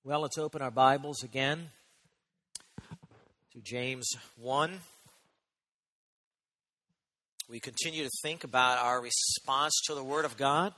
Well, let's open our Bibles again to James 1. We continue to think about our response to the Word of God.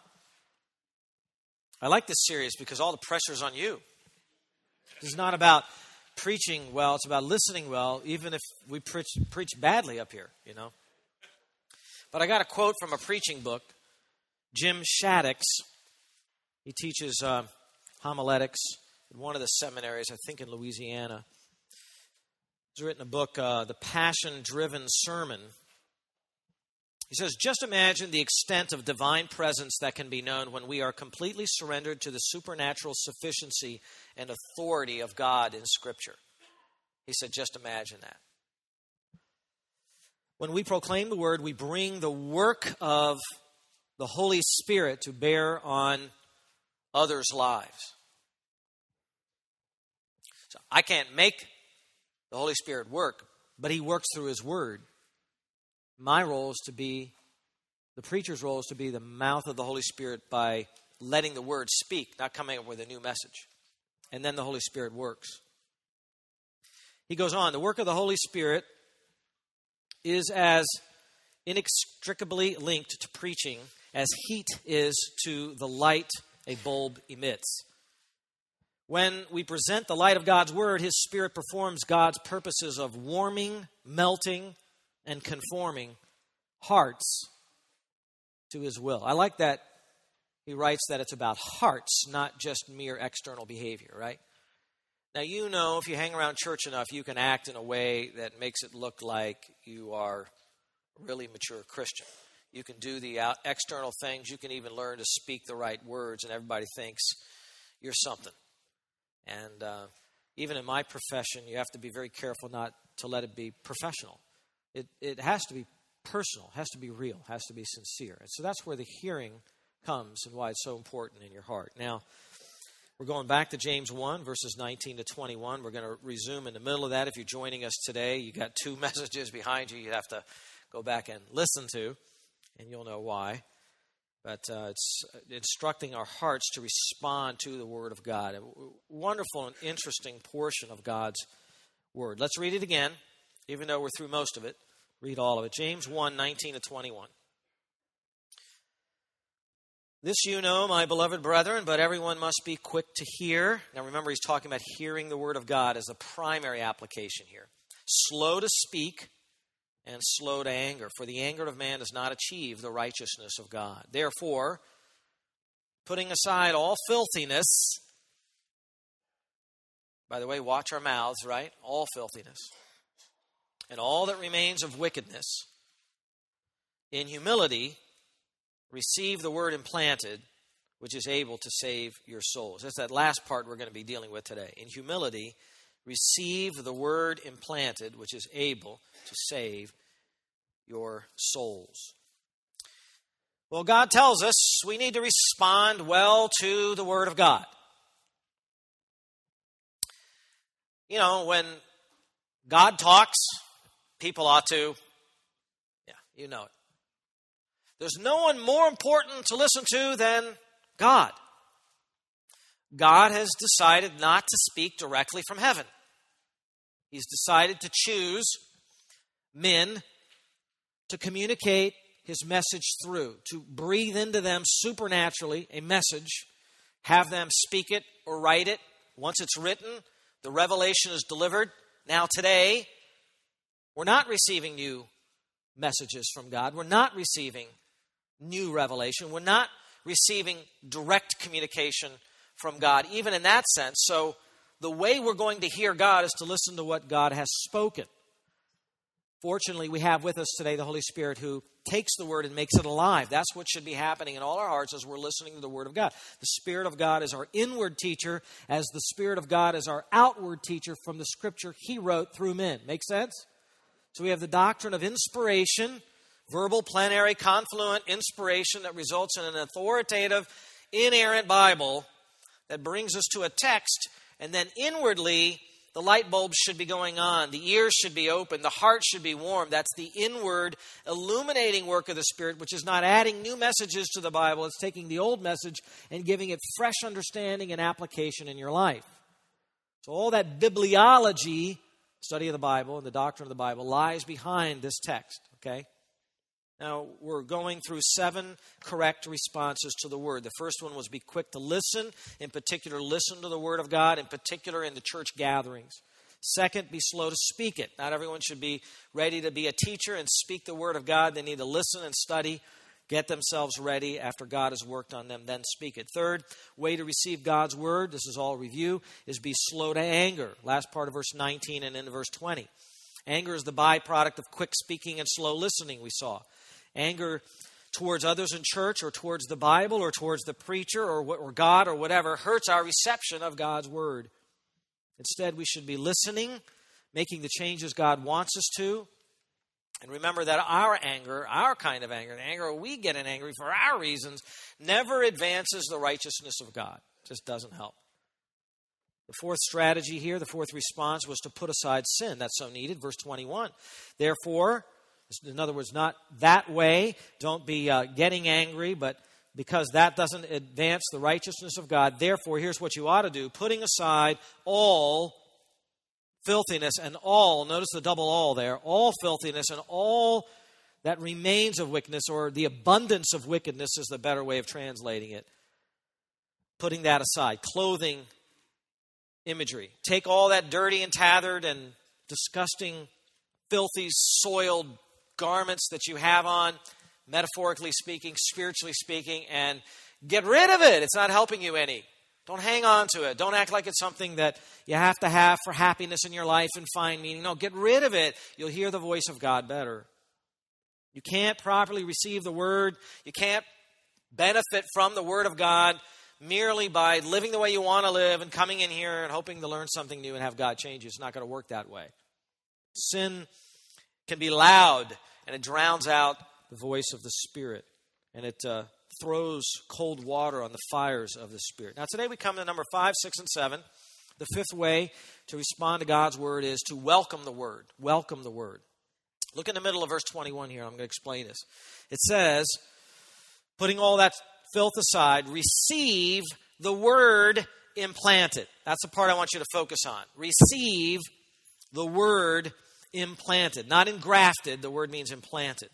I like this series because all the pressure is on you. This is not about preaching well, it's about listening well, even if we preach badly up here, you know. But I got a quote from a preaching book, Jim Shaddix. He teaches homiletics in one of the seminaries, I think in Louisiana. He's written a book, The Passion-Driven Sermon. He says, just imagine the extent of divine presence that can be known when we are completely surrendered to the supernatural sufficiency and authority of God in Scripture. He said, just imagine that. When we proclaim the Word, we bring the work of the Holy Spirit to bear on others' lives. So I can't make the Holy Spirit work, but He works through His Word. My role is to be, the preacher's role is to be the mouth of the Holy Spirit by letting the Word speak, not coming up with a new message. And then the Holy Spirit works. He goes on, the work of the Holy Spirit is as inextricably linked to preaching as heat is to the light a bulb emits. When we present the light of God's Word, His Spirit performs God's purposes of warming, melting, and conforming hearts to His will. I like that he writes that it's about hearts, not just mere external behavior, right? Now, you know, if you hang around church enough, you can act in a way that makes it look like you are a really mature Christian. You can do the external things. You can even learn to speak the right words, and everybody thinks you're something. And even in my profession, you have to be very careful not to let it be professional. It has to be personal, has to be real, has to be sincere. And so that's where the hearing comes and why it's so important in your heart. Now, we're going back to James 1, verses 19 to 21. We're going to resume in the middle of that. If you're joining us today, you got two messages behind you you have to go back and listen to, and you'll know why. But it's instructing our hearts to respond to the Word of God. A wonderful and interesting portion of God's Word. Let's read it again, even though we're through most of it. Read all of it. James 1, 19 to 21. This you know, my beloved brethren, but everyone must be quick to hear. Now remember, he's talking about hearing the Word of God as the primary application here. Slow to speak and slow to anger, for the anger of man does not achieve the righteousness of God. Therefore, putting aside all filthiness, by the way, watch our mouths, right? All filthiness. And all that remains of wickedness, in humility, receive the word implanted, which is able to save your souls. That's that last part we're going to be dealing with today. In humility, receive the word implanted, which is able to save your souls. Well, God tells us we need to respond well to the Word of God. You know, when God talks, people ought to, you know it. There's no one more important to listen to than God. God has decided not to speak directly from heaven. He's decided to choose men to communicate His message through, to breathe into them supernaturally a message, have them speak it or write it. Once it's written, the revelation is delivered. Now today, we're not receiving new messages from God. We're not receiving new revelation. We're not receiving direct communication from God, even in that sense. So the way we're going to hear God is to listen to what God has spoken. Fortunately, we have with us today the Holy Spirit who takes the Word and makes it alive. That's what should be happening in all our hearts as we're listening to the Word of God. The Spirit of God is our inward teacher, as the Spirit of God is our outward teacher from the Scripture He wrote through men. Make sense? So we have the doctrine of inspiration, verbal, plenary, confluent inspiration that results in an authoritative, inerrant Bible that brings us to a text, and then inwardly, the light bulbs should be going on. The ears should be open. The heart should be warm. That's the inward illuminating work of the Spirit, which is not adding new messages to the Bible. It's taking the old message and giving it fresh understanding and application in your life. So all that bibliology, study of the Bible and the doctrine of the Bible, lies behind this text, okay? Now, we're going through 7 correct responses to the Word. The first one was be quick to listen. In particular, listen to the Word of God, in particular in the church gatherings. Second, be slow to speak it. Not everyone should be ready to be a teacher and speak the Word of God. They need to listen and study, get themselves ready after God has worked on them, then speak it. Third, way to receive God's Word, this is all review, is be slow to anger. Last part of verse 19 and into verse 20. Anger is the byproduct of quick speaking and slow listening, we saw. Anger towards others in church or towards the Bible or towards the preacher or God or whatever hurts our reception of God's Word. Instead, we should be listening, making the changes God wants us to. And remember that our anger, our kind of anger, the anger we get angry for our reasons, never advances the righteousness of God. It just doesn't help. The fourth strategy here, the fourth response, was to put aside sin. That's so needed. Verse 21. Therefore, in other words, not that way. Don't be getting angry, but because that doesn't advance the righteousness of God. Therefore, here's what you ought to do. Putting aside all filthiness and all, notice the double all there, all filthiness and all that remains of wickedness, or the abundance of wickedness is the better way of translating it. Putting that aside. Clothing imagery. Take all that dirty and tattered and disgusting, filthy, soiled garments that you have on, metaphorically speaking, spiritually speaking, and get rid of it. It's not helping you any. Don't hang on to it. Don't act like it's something that you have to have for happiness in your life and find meaning. No, get rid of it. You'll hear the voice of God better. You can't properly receive the Word. You can't benefit from the Word of God merely by living the way you want to live and coming in here and hoping to learn something new and have God change you. It's not going to work that way. Sin can be loud, and it drowns out the voice of the Spirit. And it throws cold water on the fires of the Spirit. Now today we come to number 5, 6, and 7. The fifth way to respond to God's Word is to welcome the Word. Welcome the Word. Look in the middle of verse 21 here. I'm going to explain this. It says, putting all that filth aside, receive the Word implanted. That's the part I want you to focus on. Receive the Word implanted. Not engrafted. The word means implanted.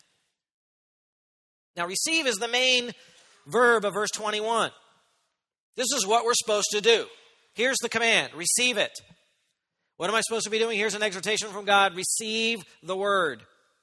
Now, receive is the main verb of verse 21. This is what we're supposed to do. Here's the command. Receive it. What am I supposed to be doing? Here's an exhortation from God. Receive the Word.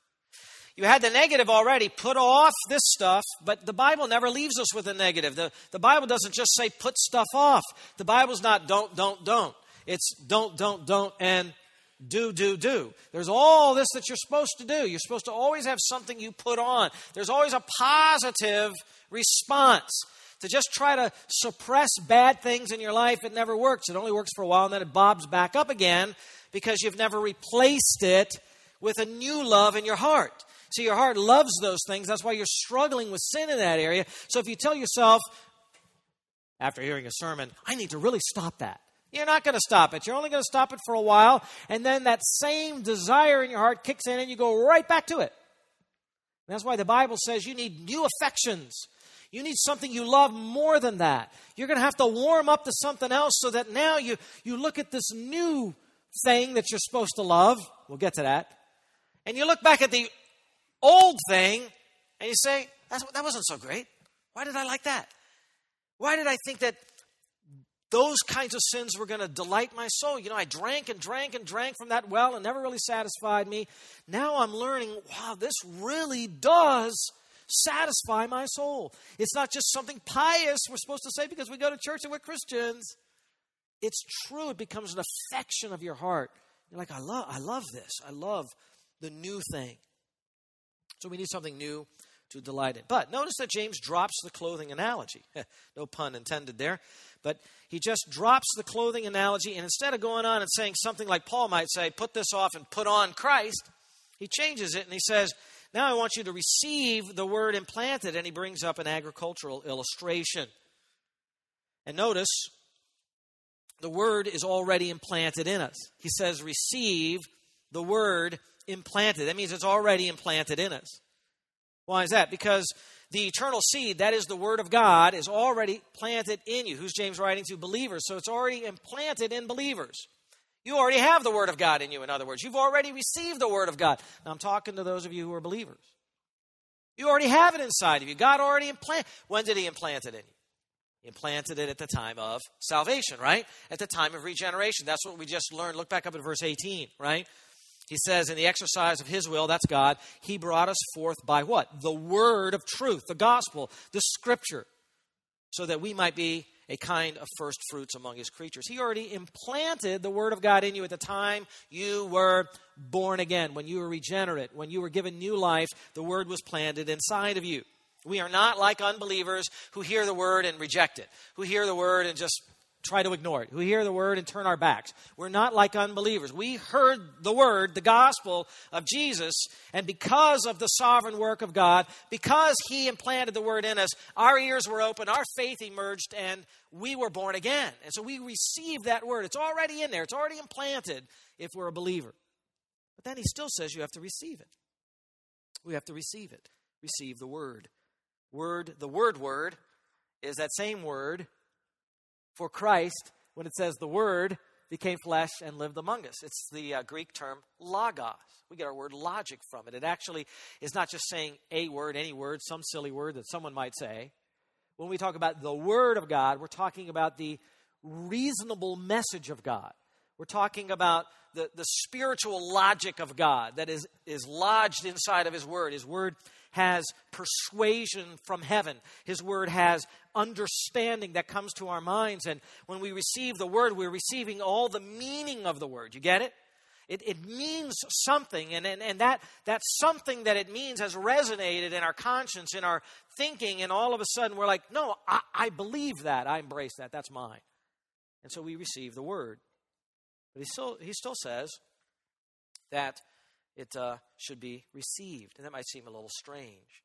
You had the negative already. Put off this stuff, but the Bible never leaves us with a negative. The Bible doesn't just say put stuff off. The Bible's not don't. It's don't, and do. There's all this that you're supposed to do. You're supposed to always have something you put on. There's always a positive response. To just try to suppress bad things in your life, it never works. It only works for a while, and then it bobs back up again because you've never replaced it with a new love in your heart. So your heart loves those things. That's why you're struggling with sin in that area. So if you tell yourself, after hearing a sermon, I need to really stop that. You're not going to stop it. You're only going to stop it for a while, and then that same desire in your heart kicks in, and you go right back to it. And that's why the Bible says you need new affections. You need something you love more than that. You're going to have to warm up to something else so that now you look at this new thing that you're supposed to love. We'll get to that. And you look back at the old thing, and you say, that wasn't so great. Why did I like that? Why did I think that those kinds of sins were going to delight my soul? You know, I drank and drank and drank from that well and never really satisfied me. Now I'm learning, wow, this really does satisfy my soul. It's not just something pious we're supposed to say because we go to church and we're Christians. It's true. It becomes an affection of your heart. You're like, I love this. I love the new thing. So we need something new to delight in. But notice that James drops the clothing analogy. No pun intended there. But he just drops the clothing analogy, and instead of going on and saying something like Paul might say, put this off and put on Christ, he changes it and he says, now I want you to receive the word implanted, and he brings up an agricultural illustration. And notice, the word is already implanted in us. He says, receive the word implanted. That means it's already implanted in us. Why is that? Because the eternal seed, that is the Word of God, is already planted in you. Who's James writing to? Believers. So it's already implanted in believers. You already have the Word of God in you, in other words. You've already received the Word of God. Now, I'm talking to those of you who are believers. You already have it inside of you. God already implanted. When did He implant it in you? He implanted it at the time of salvation, right? At the time of regeneration. That's what we just learned. Look back up at verse 18, right? He says, in the exercise of His will, that's God, He brought us forth by what? The word of truth, the gospel, the Scripture, so that we might be a kind of first fruits among His creatures. He already implanted the Word of God in you at the time you were born again. When you were regenerate, when you were given new life, the Word was planted inside of you. We are not like unbelievers who hear the Word and reject it, who hear the Word and just try to ignore it, who hear the Word and turn our backs. We're not like unbelievers. We heard the Word, the gospel of Jesus, and because of the sovereign work of God, because He implanted the Word in us, our ears were open, our faith emerged, and we were born again. And so we received that Word. It's already in there. It's already implanted if we're a believer. But then He still says you have to receive it. We have to receive it. Receive the Word. The word is that same word for Christ when it says the Word became flesh and lived among us. It's the Greek term logos. We get our word logic from it. It actually is not just saying a word, any word, some silly word that someone might say. When we talk about the Word of God, we're talking about the reasonable message of God. We're talking about the spiritual logic of God that is lodged inside of His Word. His Word has persuasion from heaven. His Word has understanding that comes to our minds. And when we receive the Word, we're receiving all the meaning of the Word. You get it? It means something. And that something that it means has resonated in our conscience, in our thinking. And all of a sudden we're like, no, I believe that. I embrace that. That's mine. And so we receive the Word. But he still says that it should be received. And that might seem a little strange.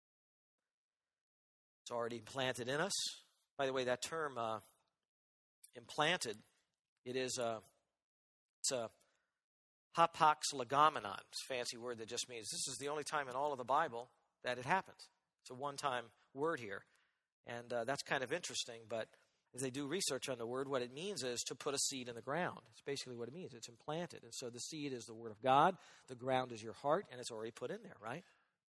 It's already implanted in us. By the way, that term implanted, it's a hapax legomenon. It's a fancy word that just means this is the only time in all of the Bible that it happens. It's a one-time word here. And that's kind of interesting, but as they do research on the word, what it means is to put a seed in the ground. It's basically what it means. It's implanted. And so the seed is the Word of God. The ground is your heart, and it's already put in there, right?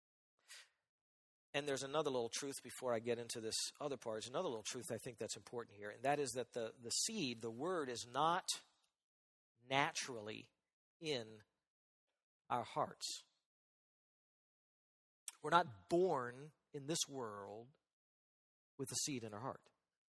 And there's another little truth before I get into this other part. There's another little truth I think that's important here, and that is that the seed, the Word, is not naturally in our hearts. We're not born in this world with the seed in our heart.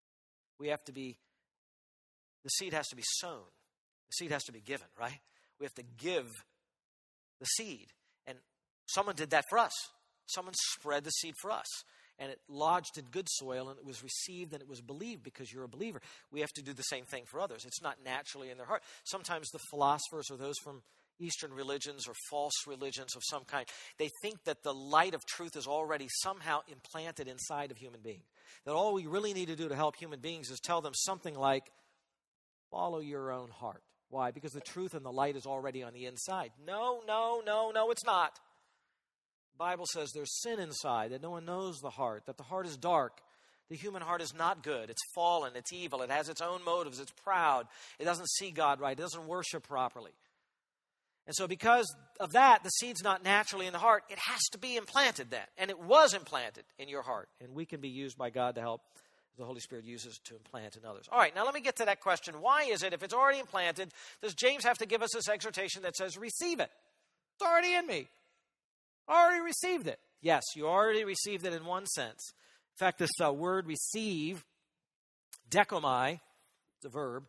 The seed has to be sown. The seed has to be given, right? We have to give the seed. And someone did that for us. Someone spread the seed for us. And it lodged in good soil, and it was received, and it was believed because you're a believer. We have to do the same thing for others. It's not naturally in their heart. Sometimes the philosophers or those from Eastern religions or false religions of some kind, they think that the light of truth is already somehow implanted inside of human beings. That all we really need to do to help human beings is tell them something like, follow your own heart. Why? Because the truth and the light is already on the inside. No, it's not. The Bible says there's sin inside, that no one knows the heart, that the heart is dark. The human heart is not good. It's fallen. It's evil. It has its own motives. It's proud. It doesn't see God right. It doesn't worship properly. And so because of that, the seed's not naturally in the heart. It has to be implanted then. And it was implanted in your heart. And we can be used by God to help, the Holy Spirit uses to implant in others. All right, now let me get to that question. Why is it, if it's already implanted, does James have to give us this exhortation that says, receive it? It's already in me. I already received it. Yes, you already received it in one sense. In fact, this word receive, dekomai, it's a verb.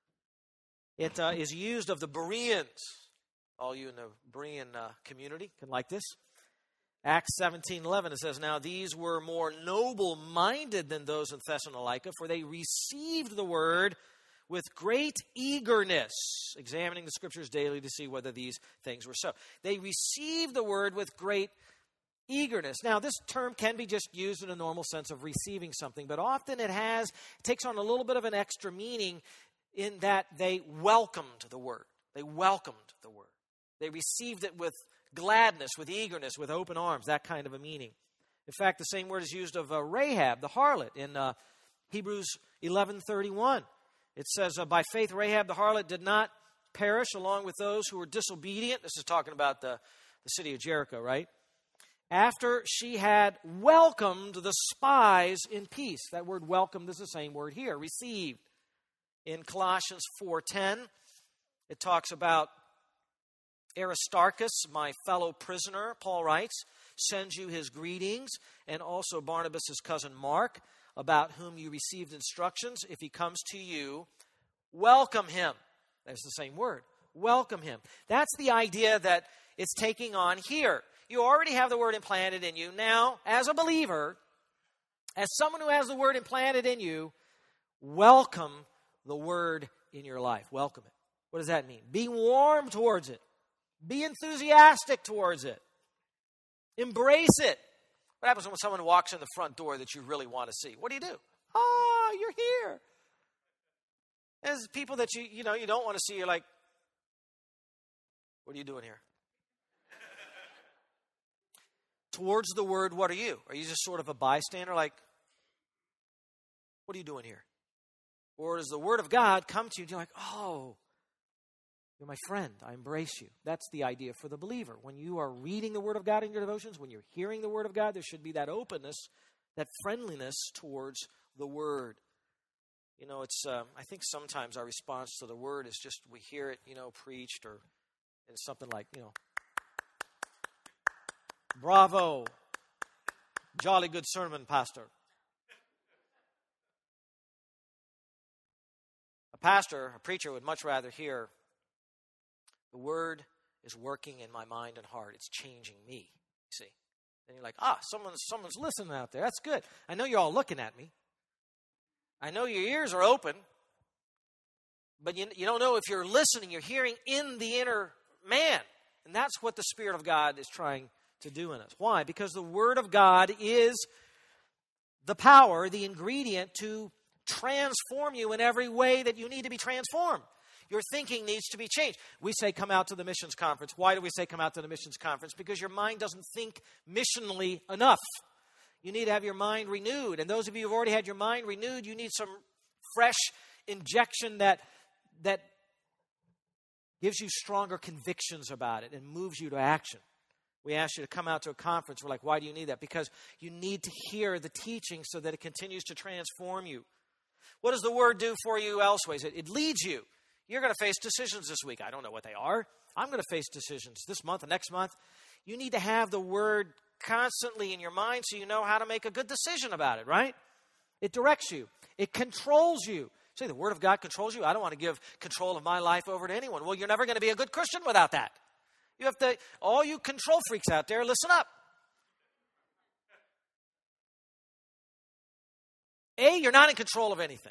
It is used of the Bereans. All you in the Berean community can like this. Acts 17:11, it says, now these were more noble-minded than those in Thessalonica, for they received the word with great eagerness, examining the Scriptures daily to see whether these things were so. They received the word with great eagerness. Now, this term can be just used in a normal sense of receiving something, but often it takes on a little bit of an extra meaning in that they welcomed the word. They welcomed the word. They received it with gladness, with eagerness, with open arms, that kind of a meaning. In fact, the same word is used of Rahab, the harlot, in Hebrews 11:31. It says, by faith Rahab the harlot did not perish along with those who were disobedient. This is talking about the city of Jericho, right? After she had welcomed the spies in peace. That word welcomed is the same word here, received. In Colossians 4:10, it talks about Aristarchus, my fellow prisoner, Paul writes, sends you his greetings, and also Barnabas, his cousin Mark, about whom you received instructions. If he comes to you, welcome him. That's the same word. Welcome him. That's the idea that it's taking on here. You already have the word implanted in you. Now, as a believer, as someone who has the word implanted in you, welcome the word in your life. Welcome it. What does that mean? Be warm towards it. Be enthusiastic towards it. Embrace it. What happens when someone walks in the front door that you really want to see? What do? Oh, you're here. There's people that you don't want to see. You're like, what are you doing here? Towards the word, what are you? Are you just sort of a bystander? Like, what are you doing here? Or does the word of God come to you and you're like, oh, you're my friend. I embrace you. That's the idea for the believer. When you are reading the word of God in your devotions, when you're hearing the word of God, there should be that openness, that friendliness towards the word. You know, it's. I think sometimes our response to the word is just we hear it, preached or in something like, bravo, jolly good sermon, pastor. A preacher would much rather hear, the word is working in my mind and heart. It's changing me, see. And you're like, someone's listening out there. That's good. I know you're all looking at me. I know your ears are open. But you don't know if you're listening, you're hearing in the inner man. And that's what the Spirit of God is trying to do in us. Why? Because the Word of God is the power, the ingredient to transform you in every way that you need to be transformed. Your thinking needs to be changed. We say come out to the missions conference. Why do we say come out to the missions conference? Because your mind doesn't think missionally enough. You need to have your mind renewed. And those of you who have already had your mind renewed, you need some fresh injection that gives you stronger convictions about it and moves you to action. We ask you to come out to a conference. We're like, why do you need that? Because you need to hear the teaching so that it continues to transform you. What does the Word do for you elseways? It leads you. You're going to face decisions this week. I don't know what they are. I'm going to face decisions this month and next month. You need to have the Word constantly in your mind so you know how to make a good decision about it, right? It directs you. It controls you. Say, the Word of God controls you? I don't want to give control of my life over to anyone. Well, you're never going to be a good Christian without that. You have to, all you control freaks out there, listen up. You're not in control of anything.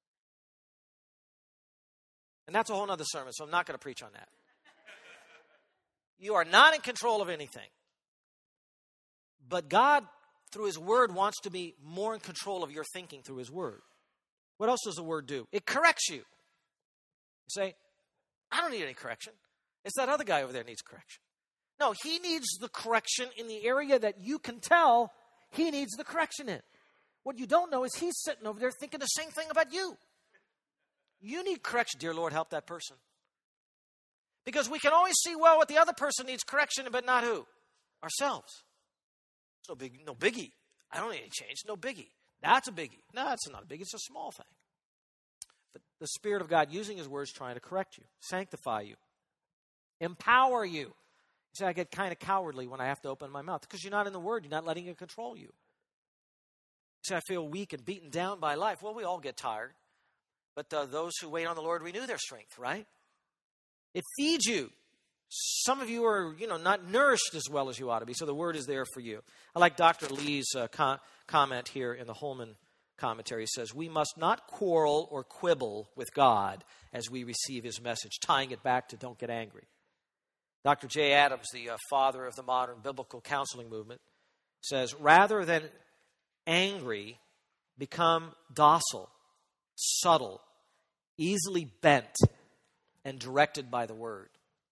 And that's a whole other sermon, so I'm not going to preach on that. You are not in control of anything. But God, through His Word, wants to be more in control of your thinking through His Word. What else does the Word do? It corrects you. You say, I don't need any correction. It's that other guy over there needs correction. No, he needs the correction in the area that you can tell he needs the correction in. What you don't know is he's sitting over there thinking the same thing about you. You need correction. Dear Lord, help that person. Because we can always see well what the other person needs correction, but not who? Ourselves. It's no biggie. I don't need any change. No biggie. That's a biggie. No, it's not a biggie. It's a small thing. But the Spirit of God using His words trying to correct you, sanctify you, empower you. You say, I get kind of cowardly when I have to open my mouth because you're not in the Word. You're not letting it control you. You say, I feel weak and beaten down by life. Well, we all get tired. But those who wait on the Lord renew their strength, right? It feeds you. Some of you are, not nourished as well as you ought to be, so the Word is there for you. I like Dr. Lee's comment here in the Holman commentary. He says, we must not quarrel or quibble with God as we receive His message, tying it back to don't get angry. Dr. J. Adams, the father of the modern biblical counseling movement, says, rather than angry, become docile, subtle, easily bent, and directed by the Word.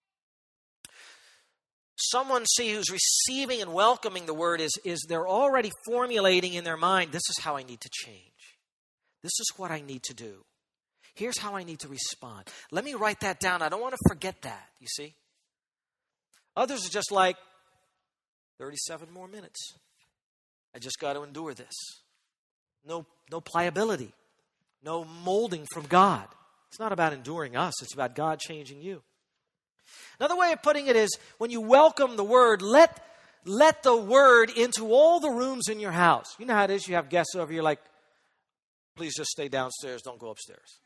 Someone, who's receiving and welcoming the Word is they're already formulating in their mind, this is how I need to change. This is what I need to do. Here's how I need to respond. Let me write that down. I don't want to forget that, you see. Others are just like, 37 more minutes. I just got to endure this. No pliability. No molding from God. It's not about enduring us. It's about God changing you. Another way of putting it is, when you welcome the Word, let the Word into all the rooms in your house. You know how it is. You have guests over. You're like, please just stay downstairs. Don't go upstairs.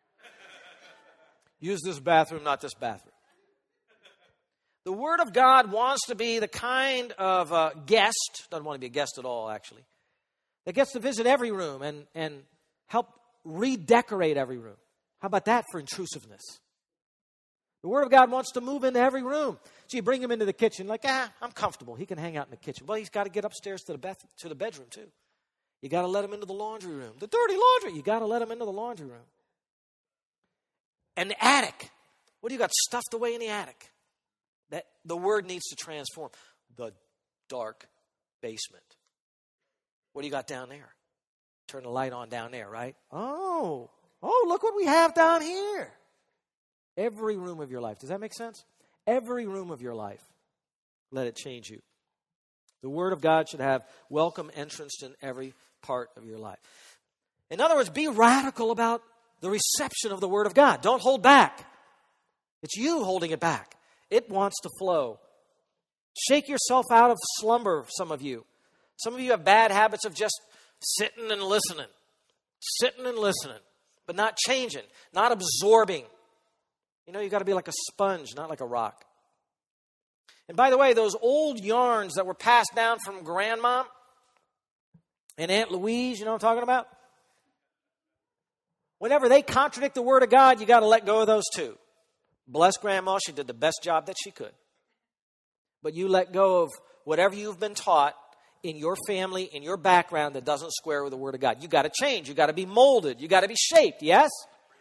Use this bathroom, not this bathroom. The Word of God wants to be the kind of guest, doesn't want to be a guest at all, actually, that gets to visit every room and help redecorate every room. How about that for intrusiveness? The Word of God wants to move into every room. So you bring him into the kitchen, like, I'm comfortable. He can hang out in the kitchen. Well, he's got to get upstairs to the bedroom, too. You got to let him into the laundry room. The dirty laundry, you got to let him into the laundry room. And the attic. What do you got stuffed away in the attic? That the Word needs to transform. The dark basement. What do you got down there? Turn the light on down there, right? Oh, look what we have down here. Every room of your life. Does that make sense? Every room of your life. Let it change you. The Word of God should have welcome entrance in every part of your life. In other words, be radical about the reception of the Word of God. Don't hold back. It's you holding it back. It wants to flow. Shake yourself out of slumber, some of you. Some of you have bad habits of just sitting and listening. Sitting and listening. But not changing. Not absorbing. You know, you've got to be like a sponge, not like a rock. And by the way, those old yarns that were passed down from Grandma and Aunt Louise, you know what I'm talking about? Whenever they contradict the Word of God, you got to let go of those too. Bless Grandma, she did the best job that she could. But you let go of whatever you've been taught in your family, in your background that doesn't square with the Word of God. You got to change. You got to be molded. You got to be shaped, yes?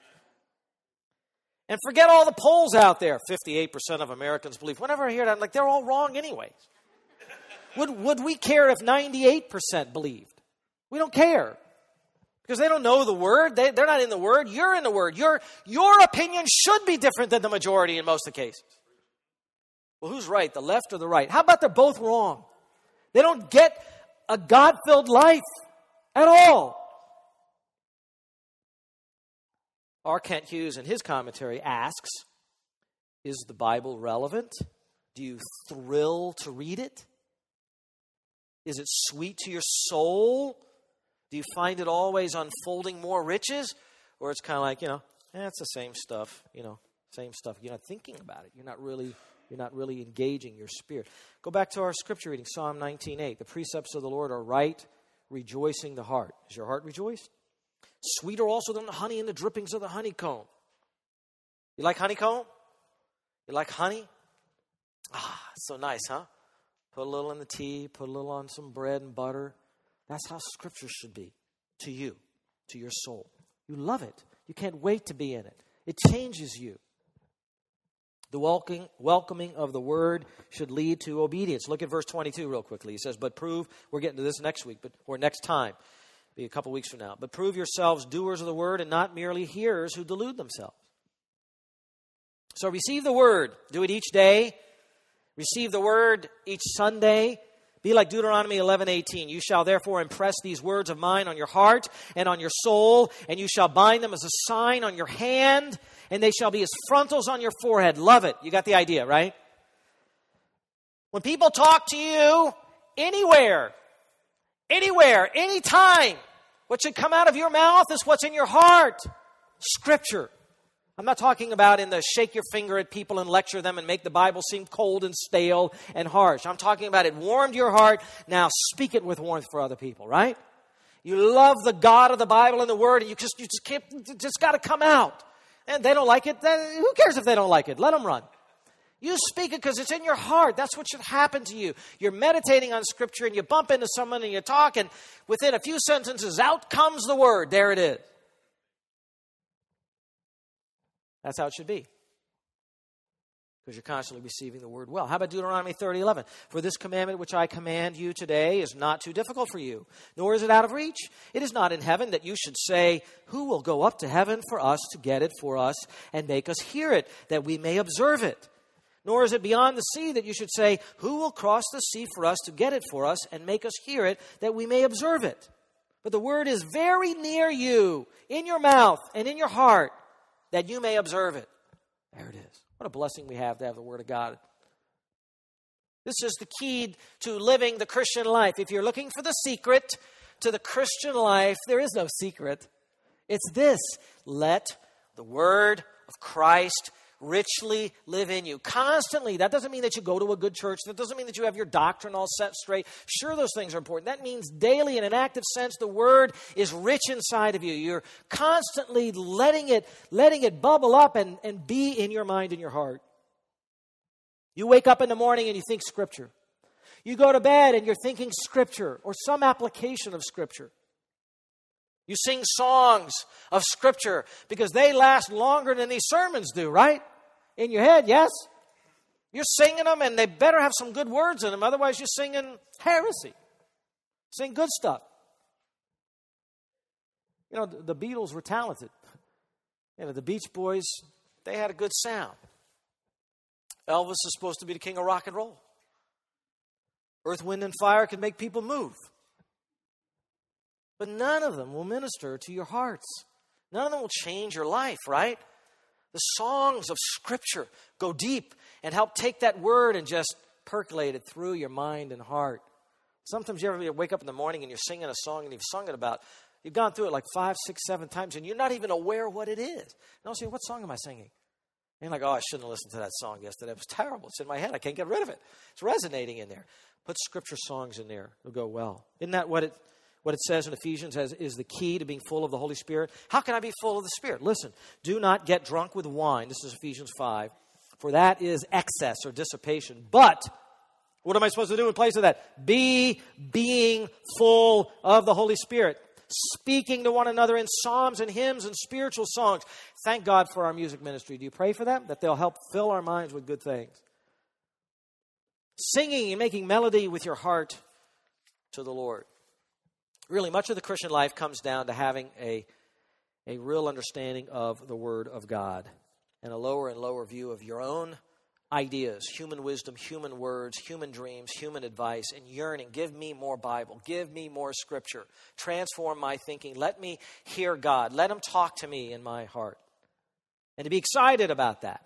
And forget all the polls out there. 58% of Americans believe. Whenever I hear that, I'm like, they're all wrong anyways. Would we care if 98% believed? We don't care. Because they don't know the Word. They're not in the Word. You're in the Word. Your opinion should be different than the majority in most of the cases. Well, who's right, the left or the right? How about they're both wrong? They don't get a God-filled life at all. R. Kent Hughes, in his commentary, asks, is the Bible relevant? Do you thrill to read it? Is it sweet to your soul? Do you find it always unfolding more riches? Or it's kind of like, it's the same stuff, same stuff. You're not thinking about it. You're not really engaging your spirit. Go back to our scripture reading, Psalm 19:8. The precepts of the Lord are right, rejoicing the heart. Is your heart rejoiced? Sweeter also than the honey and the drippings of the honeycomb. You like honeycomb? You like honey? It's so nice, huh? Put a little in the tea, put a little on some bread and butter. That's how Scripture should be to you, to your soul. You love it. You can't wait to be in it. It changes you. The welcoming of the Word should lead to obedience. Look at verse 22 real quickly. He says, we're getting to this next week, or next time. Be a couple weeks from now. But prove yourselves doers of the Word and not merely hearers who delude themselves. So receive the Word. Do it each day. Receive the Word each Sunday. Be like Deuteronomy 11:18. You shall therefore impress these words of mine on your heart and on your soul, and you shall bind them as a sign on your hand, and they shall be as frontals on your forehead. Love it. You got the idea, right? When people talk to you anywhere, anytime, what should come out of your mouth is what's in your heart. Scripture. I'm not talking about in the shake your finger at people and lecture them and make the Bible seem cold and stale and harsh. I'm talking about it warmed your heart. Now speak it with warmth for other people, right? You love the God of the Bible and the Word, and you just got to come out. And they don't like it. Who cares if they don't like it? Let them run. You speak it because it's in your heart. That's what should happen to you. You're meditating on Scripture and you bump into someone and you talk, and within a few sentences, out comes the Word. There it is. That's how it should be. because you're constantly receiving the word well. How about Deuteronomy 30:11? For this commandment which I command you today is not too difficult for you, nor is it out of reach. It is not in heaven that you should say, who will go up to heaven for us to get it for us and make us hear it, that we may observe it. Nor is it beyond the sea that you should say, who will cross the sea for us to get it for us and make us hear it, that we may observe it. But the word is very near you, in your mouth and in your heart, that you may observe it. There it is. What a blessing we have to have the Word of God. This is the key to living the Christian life. If you're looking for the secret to the Christian life, there is no secret. It's this: let the Word of Christ richly live in you. Constantly. That doesn't mean that you go to a good church. That doesn't mean that you have your doctrine all set straight. Sure, those things are important. That means daily, in an active sense, the Word is rich inside of you. You're constantly letting it bubble up and be in your mind and your heart. You wake up in the morning and you think Scripture. You go to bed and you're thinking Scripture or some application of Scripture. You sing songs of Scripture because they last longer than these sermons do, right? In your head, yes? You're singing them and they better have some good words in them. Otherwise, you're singing heresy. Sing good stuff. You know, the Beatles were talented. You know, the Beach Boys, they had a good sound. Elvis is supposed to be the king of rock and roll. Earth, Wind, and Fire can make people move. But none of them will minister to your hearts. None of them will change your life, right? The songs of Scripture go deep and help take that word and just percolate it through your mind and heart. Sometimes you ever wake up in the morning and you're singing a song and you've sung it about, you've gone through it like 5, 6, 7 times and you're not even aware what it is. And I'll say, what song am I singing? And you're like, oh, I shouldn't have listened to that song yesterday. It was terrible. It's in my head. I can't get rid of it. It's resonating in there. Put Scripture songs in there. It'll go well. Isn't that what it says in Ephesians is the key to being full of the Holy Spirit? How can I be full of the Spirit? Listen, do not get drunk with wine. This is Ephesians 5. For that is excess or dissipation. But what am I supposed to do in place of that? Being full of the Holy Spirit. Speaking to one another in psalms and hymns and spiritual songs. Thank God for our music ministry. Do you pray for them? That they'll help fill our minds with good things. Singing and making melody with your heart to the Lord. Really, much of the Christian life comes down to having a real understanding of the Word of God and a lower and lower view of your own ideas, human wisdom, human words, human dreams, human advice, and yearning. Give me more Bible. Give me more Scripture. Transform my thinking. Let me hear God. Let Him talk to me in my heart. And to be excited about that.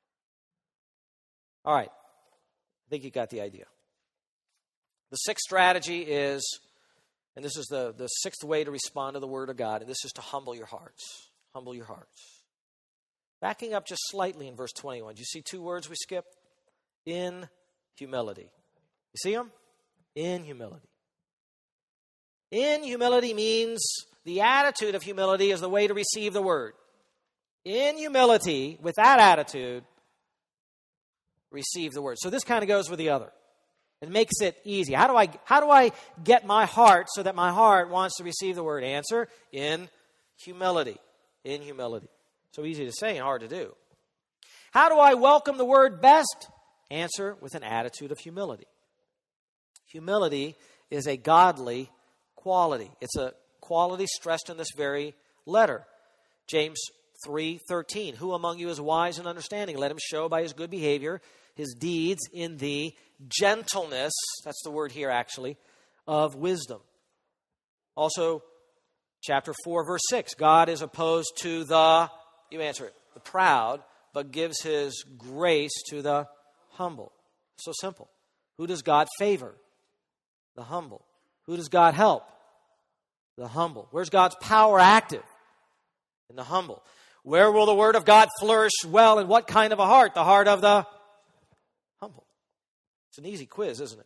All right. I think you got the idea. The sixth strategy is, and this is the sixth way to respond to the Word of God, and this is to humble your hearts. Humble your hearts. Backing up just slightly in verse 21. Do you see 2 words we skipped? In humility. You see them? In humility. In humility means the attitude of humility is the way to receive the Word. In humility, with that attitude, receive the Word. So this kind of goes with the other. It makes it easy. How do I get my heart so that my heart wants to receive the Word? Answer, in humility. In humility. So easy to say and hard to do. How do I welcome the Word best? Answer, with an attitude of humility. Humility is a godly quality. It's a quality stressed in this very letter. James 3:13. Who among you is wise and understanding? Let him show by his good behavior his deeds in the gentleness, that's the word here actually, of wisdom. Also, chapter 4, verse 6. God is opposed to the, you answer it, the proud, but gives His grace to the humble. So simple. Who does God favor? The humble. Who does God help? The humble. Where's God's power active? In the humble. Where will the Word of God flourish well? In what kind of a heart? The heart of the humble. It's an easy quiz, isn't it?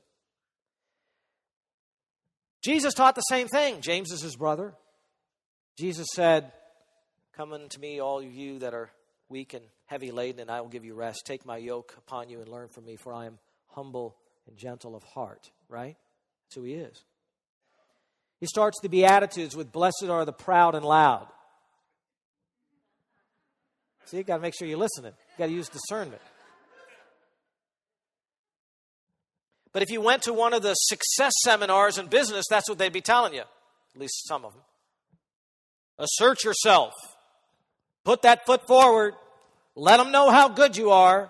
Jesus taught the same thing. James is His brother. Jesus said, come unto me, all of you that are weak and heavy laden, and I will give you rest. Take my yoke upon you and learn from me, for I am humble and gentle of heart. Right? That's who He is. He starts the Beatitudes with, blessed are the proud and loud. See, you've got to make sure you're listening. You've got to use discernment. But if you went to one of the success seminars in business, that's what they'd be telling you. At least some of them. Assert yourself. Put that foot forward. Let them know how good you are.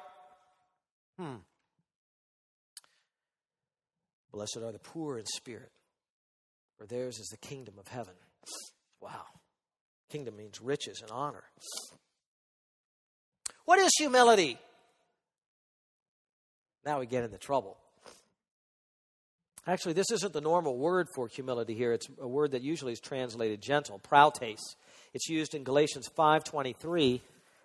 Blessed are the poor in spirit, for theirs is the kingdom of heaven. Wow. Kingdom means riches and honor. What is humility? Now we get into trouble. Actually, this isn't the normal word for humility here. It's a word that usually is translated gentle, prautes. It's used in Galatians 5:23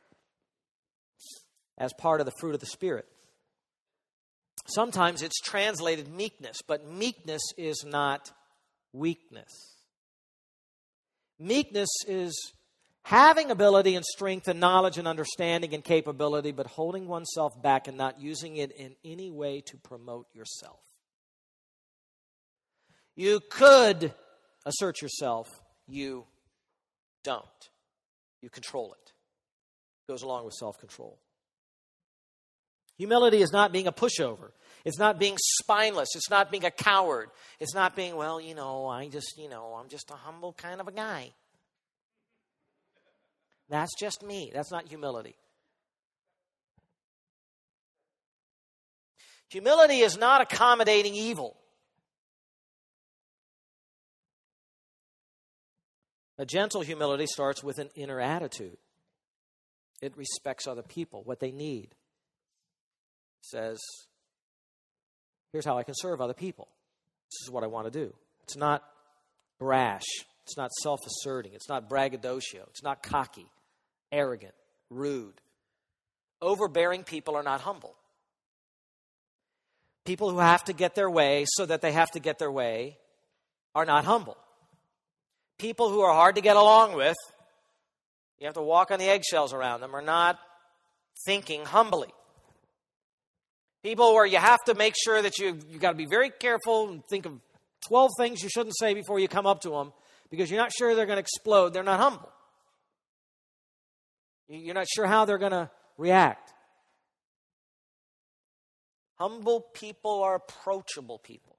as part of the fruit of the Spirit. Sometimes it's translated meekness, but meekness is not weakness. Meekness is having ability and strength and knowledge and understanding and capability, but holding oneself back and not using it in any way to promote yourself. You could assert yourself. You don't. You control it. It goes along with self-control. Humility is not being a pushover. It's not being spineless. It's not being a coward. It's not being, I'm just a humble kind of a guy. That's just me. That's not humility. Humility is not accommodating evil. A gentle humility starts with an inner attitude. It respects other people, what they need. It says, here's how I can serve other people. This is what I want to do. It's not brash. It's not self-asserting. It's not braggadocio. It's not cocky, arrogant, rude. Overbearing people are not humble. People who have to get their way so that they have to get their way are not humble. People who are hard to get along with, you have to walk on the eggshells around them, are not thinking humbly. People where you have to make sure that you've got to be very careful and think of 12 things you shouldn't say before you come up to them because you're not sure they're going to explode. They're not humble. You're not sure how they're going to react. Humble people are approachable people.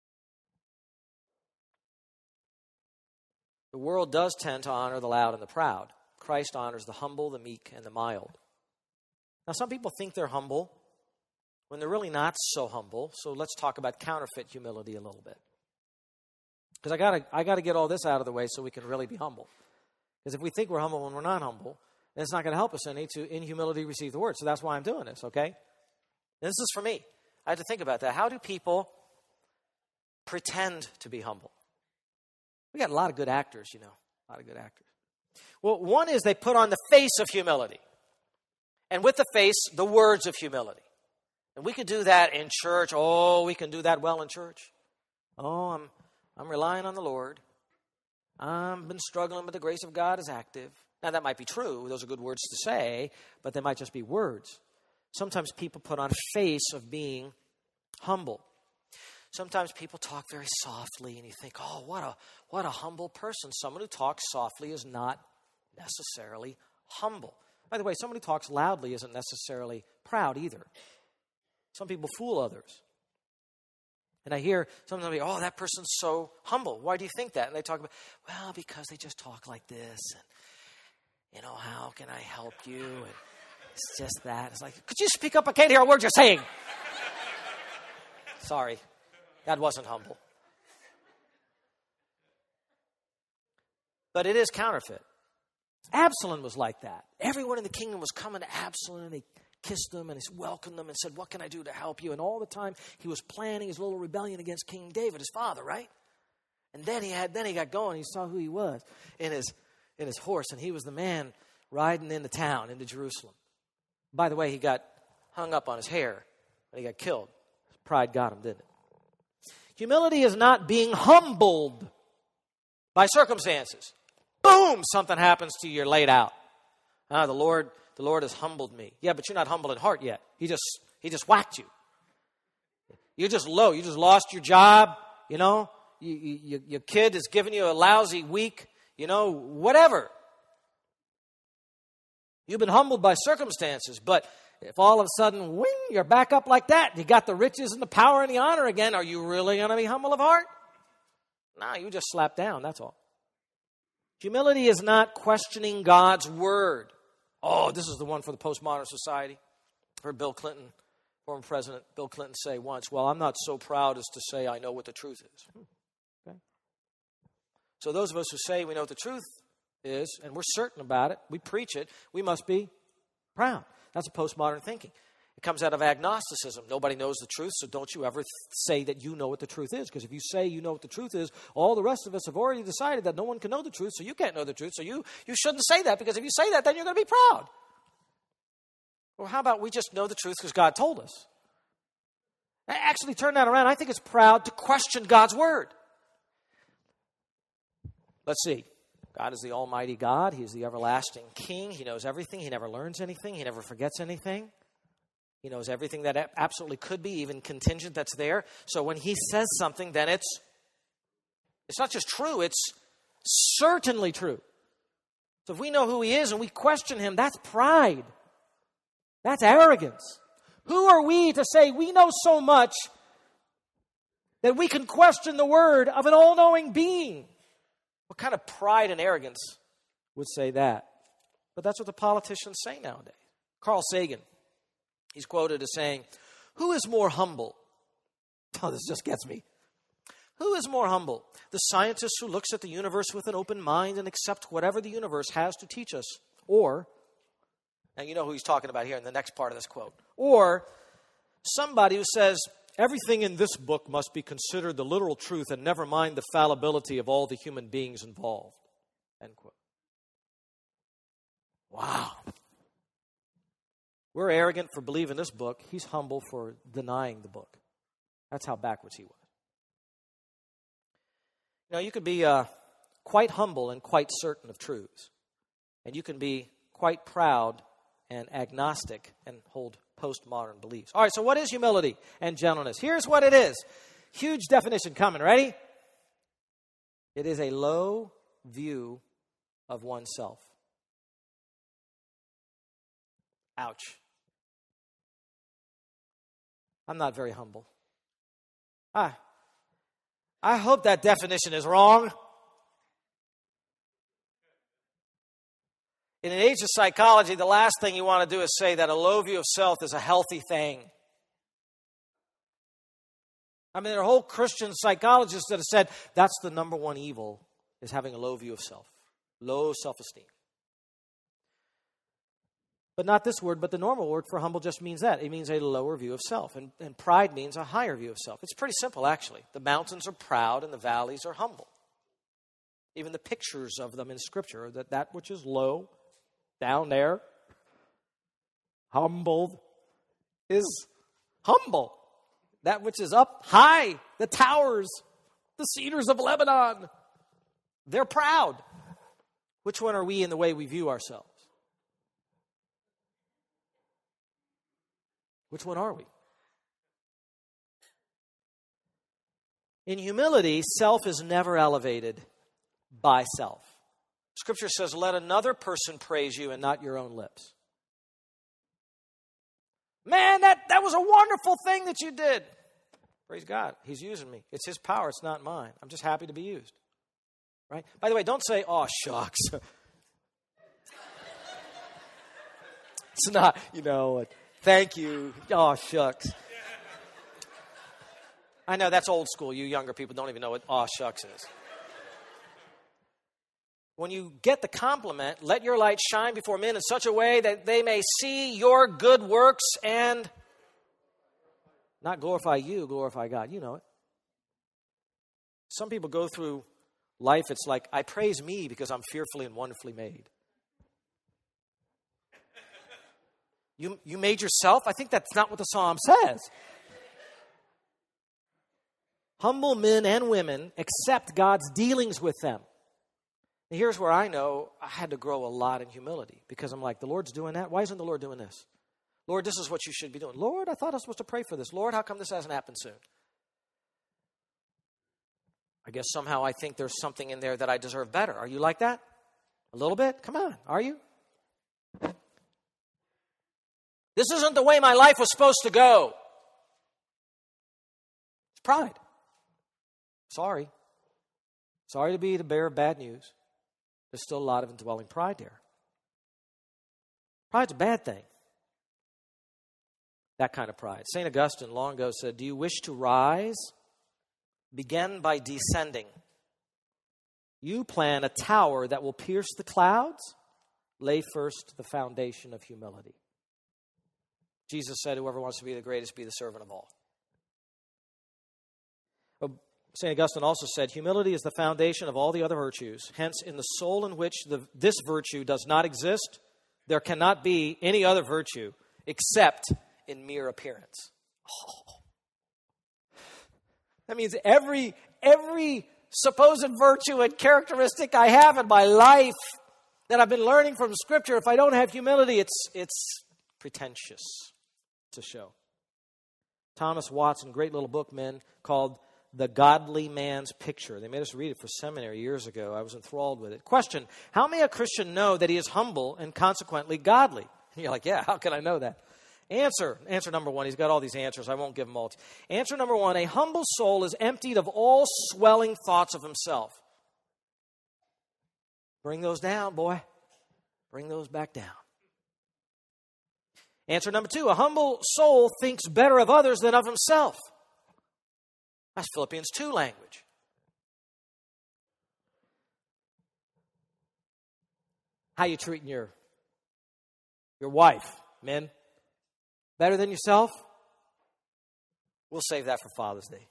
The world does tend to honor the loud and the proud. Christ honors the humble, the meek, and the mild. Now, some people think they're humble when they're really not so humble. So let's talk about counterfeit humility a little bit. Because I got to get all this out of the way so we can really be humble. Because if we think we're humble when we're not humble, then it's not going to help us any to in humility receive the word. So that's why I'm doing this, okay? And this is for me. I had to think about that. How do people pretend to be humble? We got a lot of good actors, a lot of good actors. Well, one is they put on the face of humility. And with the face, the words of humility. And we could do that in church. Oh, we can do that well in church. Oh, I'm relying on the Lord. I've been struggling, but the grace of God is active. Now, that might be true. Those are good words to say, but they might just be words. Sometimes people put on a face of being humble. Sometimes people talk very softly, and you think, oh, what a humble person. Someone who talks softly is not necessarily humble. By the way, someone who talks loudly isn't necessarily proud either. Some people fool others. And I hear sometimes, oh, that person's so humble. Why do you think that? And they talk about, well, because they just talk like this. And, how can I help you? And it's just that. It's like, could you speak up? I can't hear a word you're saying. Sorry. That wasn't humble. But it is counterfeit. Absalom was like that. Everyone in the kingdom was coming to Absalom, and they kissed him and he welcomed them and said, what can I do to help you? And all the time he was planning his little rebellion against King David, his father, right? And then he got going. He saw who he was in his horse, and he was the man riding into town, into Jerusalem. By the way, he got hung up on his hair and he got killed. Pride got him, didn't it? Humility is not being humbled by circumstances. Boom, something happens to you, you're laid out. The Lord has humbled me. Yeah, but you're not humbled in heart yet. He just whacked you. You're just low. You just lost your job. Your kid has given you a lousy week. Whatever. You've been humbled by circumstances, but if all of a sudden, wing, you're back up like that, you got the riches and the power and the honor again, are you really going to be humble of heart? No, you just slap down, that's all. Humility is not questioning God's word. Oh, this is the one for the postmodern society. I heard Bill Clinton, former President Bill Clinton, say once, well, I'm not so proud as to say I know what the truth is. Okay. So those of us who say we know what the truth is, and we're certain about it, we preach it, we must be proud. That's a postmodern thinking. It comes out of agnosticism. Nobody knows the truth, so don't you ever say that you know what the truth is. Because if you say you know what the truth is, all the rest of us have already decided that no one can know the truth, so you can't know the truth. So you shouldn't say that, because if you say that, then you're going to be proud. Well, how about we just know the truth because God told us? Actually, turn that around. I think it's proud to question God's word. Let's see. God is the almighty God. He is the everlasting King. He knows everything. He never learns anything. He never forgets anything. He knows everything that absolutely could be, even contingent that's there. So when he says something, then it's not just true, it's certainly true. So if we know who he is and we question him, that's pride. That's arrogance. Who are we to say we know so much that we can question the word of an all-knowing being? What kind of pride and arrogance would say that? But that's what the politicians say nowadays. Carl Sagan, he's quoted as saying, who is more humble? Oh, this just gets me. Who is more humble? The scientist who looks at the universe with an open mind and accepts whatever the universe has to teach us. Or, now you know who he's talking about here in the next part of this quote. Or somebody who says, everything in this book must be considered the literal truth and never mind the fallibility of all the human beings involved. End quote. Wow. We're arrogant for believing this book. He's humble for denying the book. That's how backwards he was. You know, you could be quite humble and quite certain of truths. And you can be quite proud and agnostic and hold postmodern beliefs. All right, so what is humility and gentleness? Here's what it is. Huge definition coming. Ready? It is a low view of oneself. Ouch. I'm not very humble. I hope that definition is wrong. In an age of psychology, the last thing you want to do is say that a low view of self is a healthy thing. I mean, there are whole Christian psychologists that have said that's the number one evil, is having a low view of self, low self-esteem. But not this word, but the normal word for humble just means that. It means a lower view of self. And pride means a higher view of self. It's pretty simple, actually. The mountains are proud and the valleys are humble. Even the pictures of them in Scripture, that which is low, down there, humbled, is humble. That which is up high, the towers, the cedars of Lebanon, they're proud. Which one are we in the way we view ourselves? Which one are we? In humility, self is never elevated by self. Scripture says, let another person praise you and not your own lips. Man, that was a wonderful thing that you did. Praise God. He's using me. It's his power. It's not mine. I'm just happy to be used. Right? By the way, don't say, oh, shucks. It's not, thank you. Oh, shucks. I know that's old school. You younger people don't even know what oh, shucks is. When you get the compliment, let your light shine before men in such a way that they may see your good works and not glorify you, glorify God. You know it. Some people go through life, it's like, I praise me because I'm fearfully and wonderfully made. You made yourself? I think that's not what the psalm says. Humble men and women accept God's dealings with them. And here's where I know I had to grow a lot in humility, because I'm like, the Lord's doing that? Why isn't the Lord doing this? Lord, this is what you should be doing. Lord, I thought I was supposed to pray for this. Lord, how come this hasn't happened soon? I guess somehow I think there's something in there that I deserve better. Are you like that? A little bit? Come on. Are you? This isn't the way my life was supposed to go. It's pride. Sorry. Sorry to be the bearer of bad news. There's still a lot of indwelling pride there. Pride's a bad thing. That kind of pride. St. Augustine long ago said, do you wish to rise? Begin by descending. You plan a tower that will pierce the clouds. Lay first the foundation of humility. Jesus said, whoever wants to be the greatest, be the servant of all. St. Augustine also said, humility is the foundation of all the other virtues. Hence, in the soul in which this virtue does not exist, there cannot be any other virtue except in mere appearance. Oh. That means every supposed virtue and characteristic I have in my life that I've been learning from Scripture, if I don't have humility, it's pretentious to show. Thomas Watson, great little book, men, called The Godly Man's Picture. They made us read it for seminary years ago. I was enthralled with it. Question, how may a Christian know that he is humble and consequently godly? And you're like, yeah, how can I know that? Answer number one. He's got all these answers. I won't give them all. Answer number one, a humble soul is emptied of all swelling thoughts of himself. Bring those down, boy. Bring those back down. Answer number two, a humble soul thinks better of others than of himself. That's Philippians 2 language. How you treating your wife, men? Better than yourself? We'll save that for Father's Day.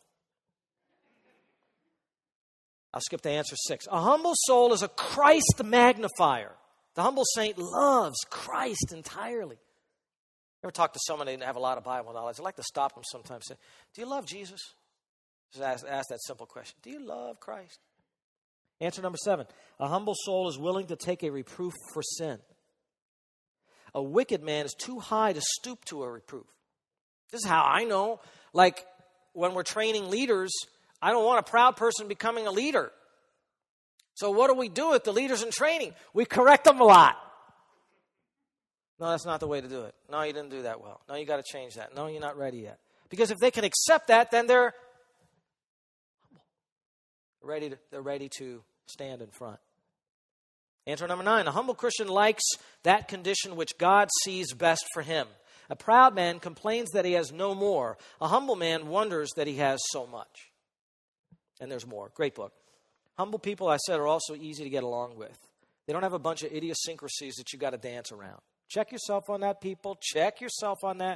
I'll skip to answer 6. A humble soul is a Christ magnifier. The humble saint loves Christ entirely. Ever talk to someone who didn't have a lot of Bible knowledge? I like to stop them sometimes and say, do you love Jesus? Just ask that simple question. Do you love Christ? Answer number 7. A humble soul is willing to take a reproof for sin. A wicked man is too high to stoop to a reproof. This is how I know. Like when we're training leaders, I don't want a proud person becoming a leader. So what do we do with the leaders in training? We correct them a lot. No, that's not the way to do it. No, you didn't do that well. No, you got to change that. No, you're not ready yet. Because if they can accept that, then they're ready to stand in front. Answer number 9. A humble Christian likes that condition which God sees best for him. A proud man complains that he has no more. A humble man wonders that he has so much. And there's more. Great book. Humble people, I said, are also easy to get along with. They don't have a bunch of idiosyncrasies that you got to dance around. Check yourself on that, people. Check yourself on that.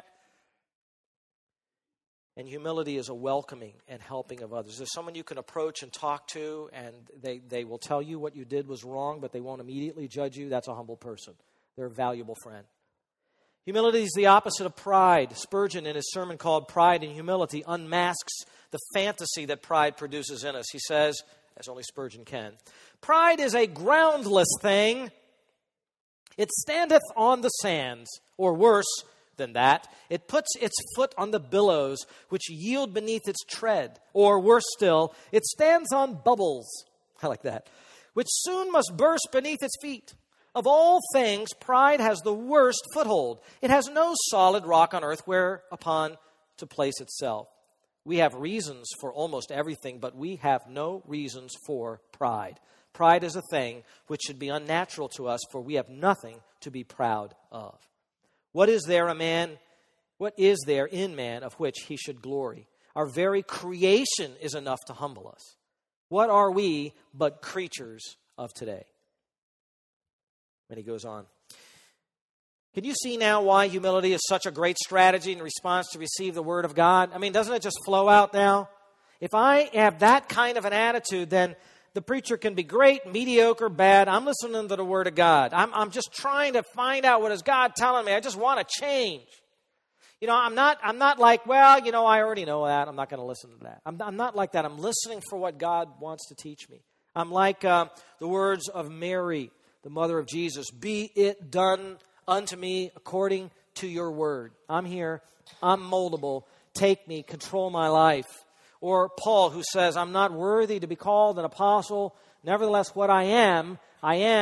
And humility is a welcoming and helping of others. There's someone you can approach and talk to, and they will tell you what you did was wrong, but they won't immediately judge you. That's a humble person. They're a valuable friend. Humility is the opposite of pride. Spurgeon, in his sermon called Pride and Humility, unmasks the fantasy that pride produces in us. He says, as only Spurgeon can, pride is a groundless thing. It standeth on the sands, or worse than that, it puts its foot on the billows which yield beneath its tread. Or worse still, it stands on bubbles, I like that, which soon must burst beneath its feet. Of all things, pride has the worst foothold. It has no solid rock on earth whereupon to place itself. We have reasons for almost everything, but we have no reasons for pride. Pride is a thing which should be unnatural to us, for we have nothing to be proud of. What is there in man of which he should glory? Our very creation is enough to humble us. What are we but creatures of today? And he goes on. Can you see now why humility is such a great strategy in response to receive the Word of God? I mean, doesn't it just flow out now? If I have that kind of an attitude, then the preacher can be great, mediocre, bad. I'm listening to the Word of God. I'm just trying to find out what is God telling me. I just want to change. You know, I'm not like, well, you know, I already know that. I'm not going to listen to that. I'm not like that. I'm listening for what God wants to teach me. I'm like the words of Mary, the mother of Jesus. Be it done unto me according to your word. I'm here. I'm moldable. Take me. Control my life. Or Paul, who says, I'm not worthy to be called an apostle. Nevertheless, what I am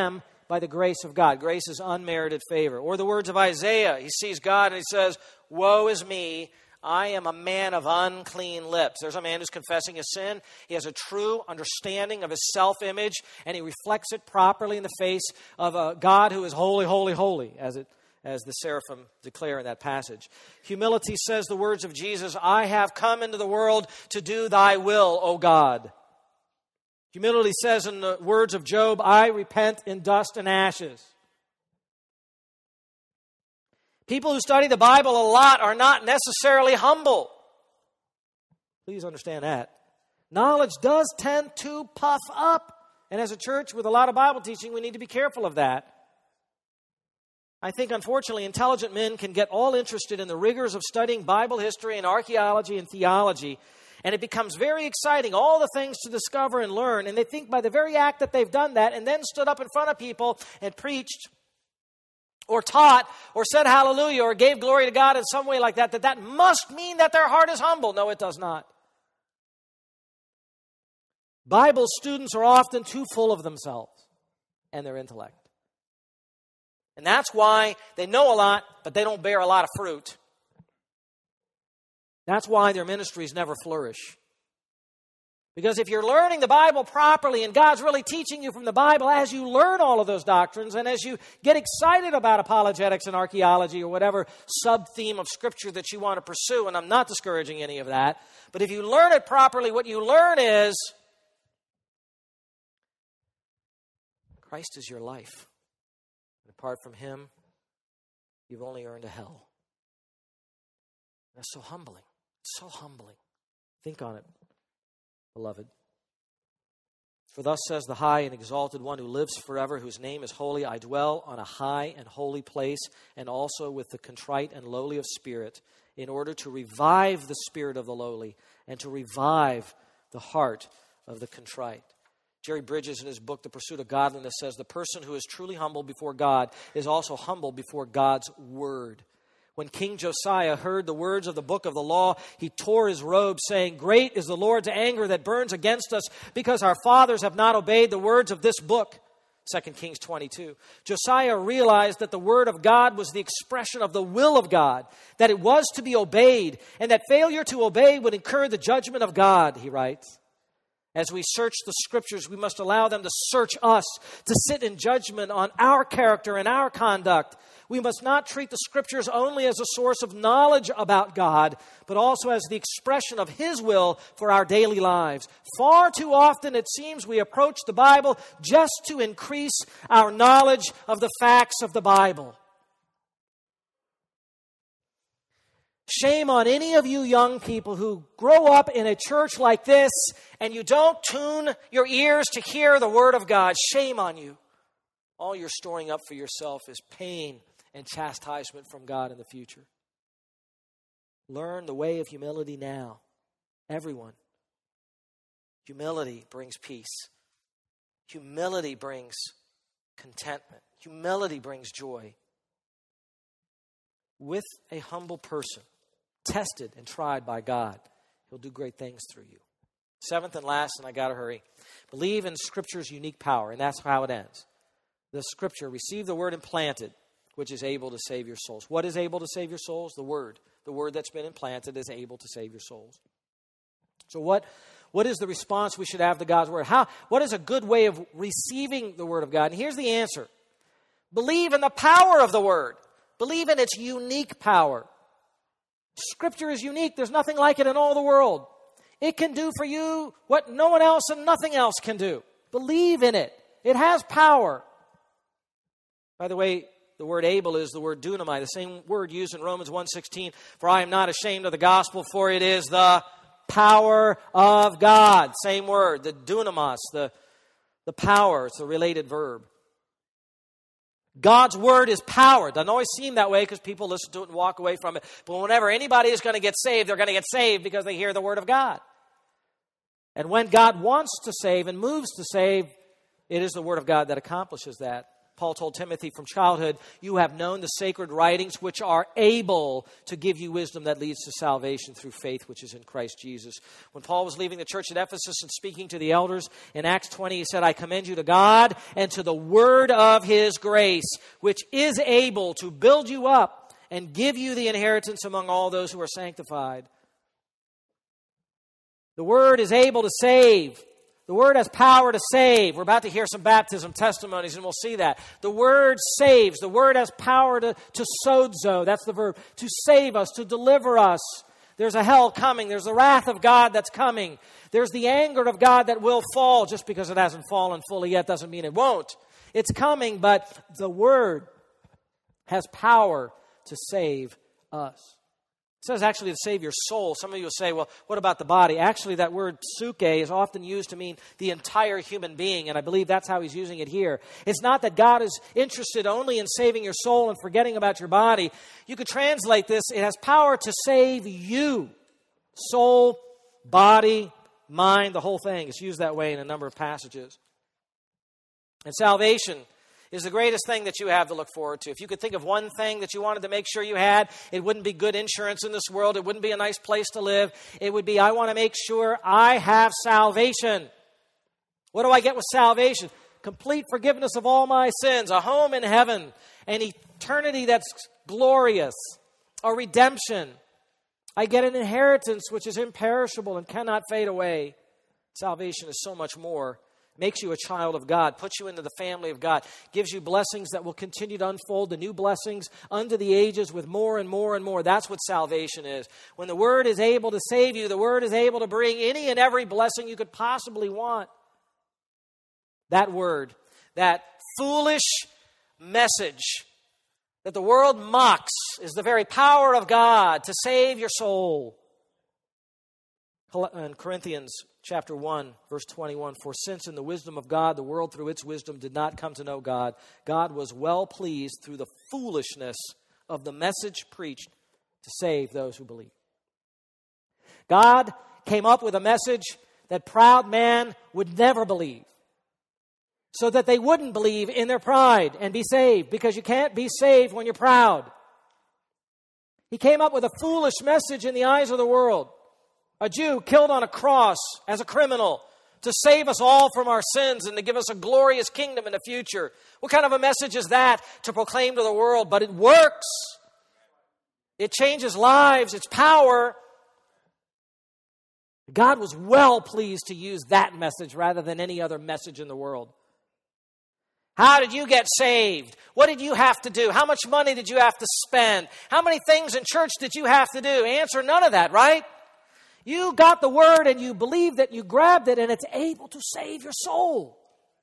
by the grace of God. Grace is unmerited favor. Or the words of Isaiah. He sees God and he says, "Woe is me, I am a man of unclean lips." There's a man who's confessing his sin. He has a true understanding of his self-image, and he reflects it properly in the face of a God who is holy, holy, holy, as the seraphim declare in that passage. Humility says the words of Jesus, "I have come into the world to do thy will, O God." Humility says in the words of Job, "I repent in dust and ashes." People who study the Bible a lot are not necessarily humble. Please understand that. Knowledge does tend to puff up. And as a church with a lot of Bible teaching, we need to be careful of that. I think, unfortunately, intelligent men can get all interested in the rigors of studying Bible history and archaeology and theology, and it becomes very exciting, all the things to discover and learn, and they think by the very act that they've done that and then stood up in front of people and preached or taught or said hallelujah or gave glory to God in some way like that, that must mean that their heart is humble. No, it does not. Bible students are often too full of themselves and their intellect. And that's why they know a lot, but they don't bear a lot of fruit. That's why their ministries never flourish. Because if you're learning the Bible properly and God's really teaching you from the Bible, as you learn all of those doctrines and as you get excited about apologetics and archaeology or whatever sub-theme of Scripture that you want to pursue, and I'm not discouraging any of that, but if you learn it properly, what you learn is Christ is your life. And apart from Him, you've only earned a hell. That's so humbling. It's so humbling. Think on it, beloved. For thus says the high and exalted one who lives forever, whose name is holy, I dwell on a high and holy place, and also with the contrite and lowly of spirit, in order to revive the spirit of the lowly and to revive the heart of the contrite. Jerry Bridges, in his book, The Pursuit of Godliness, says the person who is truly humble before God is also humble before God's word. When King Josiah heard the words of the book of the law, he tore his robe, saying, "Great is the Lord's anger that burns against us, because our fathers have not obeyed the words of this book." 2 Kings 22. Josiah realized that the word of God was the expression of the will of God, that it was to be obeyed, and that failure to obey would incur the judgment of God, he writes. As we search the Scriptures, we must allow them to search us, to sit in judgment on our character and our conduct. We must not treat the Scriptures only as a source of knowledge about God, but also as the expression of His will for our daily lives. Far too often, it seems, we approach the Bible just to increase our knowledge of the facts of the Bible. Shame on any of you young people who grow up in a church like this and you don't tune your ears to hear the Word of God. Shame on you. All you're storing up for yourself is pain and chastisement from God in the future. Learn the way of humility now. Everyone. Humility brings peace. Humility brings contentment. Humility brings joy. With a humble person, tested and tried by God, He'll do great things through you. Seventh and last, and I got to hurry. Believe in Scripture's unique power, and that's how it ends. The Scripture, receive the Word implanted, which is able to save your souls. What is able to save your souls? The Word. The Word that's been implanted is able to save your souls. So what is the response we should have to God's Word? What is a good way of receiving the Word of God? And here's the answer. Believe in the power of the Word. Believe in its unique power. Scripture is unique. There's nothing like it in all the world. It can do for you what no one else and nothing else can do. Believe in it. It has power. By the way, the word able is the word dunamai, the same word used in Romans 1:16. For I am not ashamed of the gospel, for it is the power of God. Same word, the dunamis, the power. It's a related verb. God's word is power. Doesn't always seem that way because people listen to it and walk away from it. But whenever anybody is going to get saved, they're going to get saved because they hear the word of God. And when God wants to save and moves to save, it is the word of God that accomplishes that. Paul told Timothy from childhood, you have known the sacred writings which are able to give you wisdom that leads to salvation through faith which is in Christ Jesus. When Paul was leaving the church at Ephesus and speaking to the elders in Acts 20, he said, I commend you to God and to the word of his grace, which is able to build you up and give you the inheritance among all those who are sanctified. The word is able to save. The word has power to save. We're about to hear some baptism testimonies, and we'll see that. The word saves. The word has power to sozo. That's the verb. To save us, to deliver us. There's a hell coming. There's the wrath of God that's coming. There's the anger of God that will fall. Just because it hasn't fallen fully yet doesn't mean it won't. It's coming, but the word has power to save us. It says actually to save your soul. Some of you will say, well, what about the body? Actually, that word suke is often used to mean the entire human being, and I believe that's how he's using it here. It's not that God is interested only in saving your soul and forgetting about your body. You could translate this, it has power to save you. Soul, body, mind, the whole thing. It's used that way in a number of passages. And salvation is the greatest thing that you have to look forward to. If you could think of one thing that you wanted to make sure you had, it wouldn't be good insurance in this world. It wouldn't be a nice place to live. It would be, I want to make sure I have salvation. What do I get with salvation? Complete forgiveness of all my sins, a home in heaven, an eternity that's glorious, a redemption. I get an inheritance which is imperishable and cannot fade away. Salvation is so much more. Makes you a child of God, puts you into the family of God, gives you blessings that will continue to unfold, the new blessings unto the ages with more and more and more. That's what salvation is. When the Word is able to save you, the Word is able to bring any and every blessing you could possibly want. That Word, that foolish message that the world mocks, is the very power of God to save your soul. In Corinthians chapter 1, verse 21, for since in the wisdom of God, the world through its wisdom did not come to know God, God was well pleased through the foolishness of the message preached to save those who believe. God came up with a message that proud man would never believe, so that they wouldn't believe in their pride and be saved, because you can't be saved when you're proud. He came up with a foolish message in the eyes of the world. A Jew killed on a cross as a criminal to save us all from our sins and to give us a glorious kingdom in the future. What kind of a message is that to proclaim to the world? But it works. It changes lives. It's power. God was well pleased to use that message rather than any other message in the world. How did you get saved? What did you have to do? How much money did you have to spend? How many things in church did you have to do? Answer, none of that, right? You got the Word and you believed it, you grabbed it, and it's able to save your soul.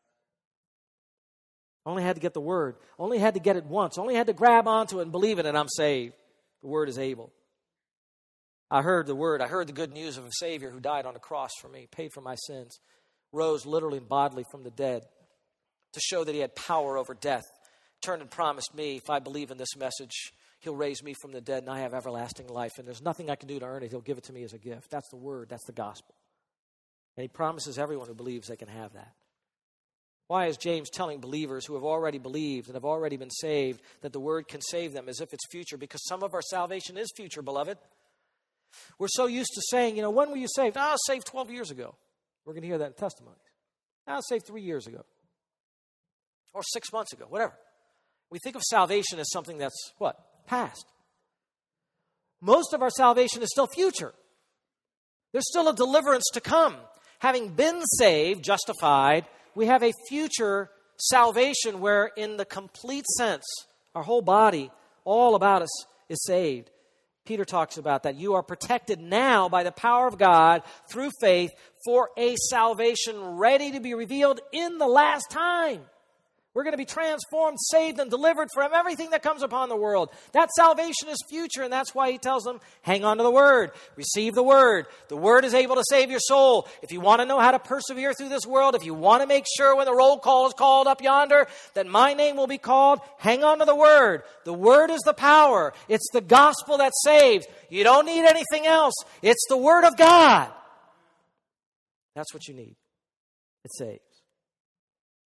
Only had to get the Word. Only had to get it once. Only had to grab onto it and believe it, and I'm saved. The Word is able. I heard the Word. I heard the good news of a Savior who died on a cross for me, paid for my sins, rose literally and bodily from the dead to show that He had power over death. Turned and promised me, if I believe in this message, He'll raise me from the dead and I have everlasting life. And there's nothing I can do to earn it. He'll give it to me as a gift. That's the Word. That's the gospel. And He promises everyone who believes they can have that. Why is James telling believers who have already believed and have already been saved that the Word can save them as if it's future? Because some of our salvation is future, beloved. We're so used to saying, when were you saved? I was saved 12 years ago. We're going to hear that in testimonies. I was saved 3 years ago. Or 6 months ago, whatever. We think of salvation as something that's, what? Past. Most of our salvation is still future. There's still a deliverance to come. Having been saved, justified, we have a future salvation where in the complete sense, our whole body, all about us is saved. Peter talks about that. You are protected now by the power of God through faith for a salvation ready to be revealed in the last time. We're going to be transformed, saved, and delivered from everything that comes upon the world. That salvation is future, and that's why he tells them, hang on to the Word. Receive the Word. The Word is able to save your soul. If you want to know how to persevere through this world, if you want to make sure when the roll call is called up yonder that my name will be called, hang on to the Word. The Word is the power. It's the gospel that saves. You don't need anything else. It's the Word of God. That's what you need. It saves.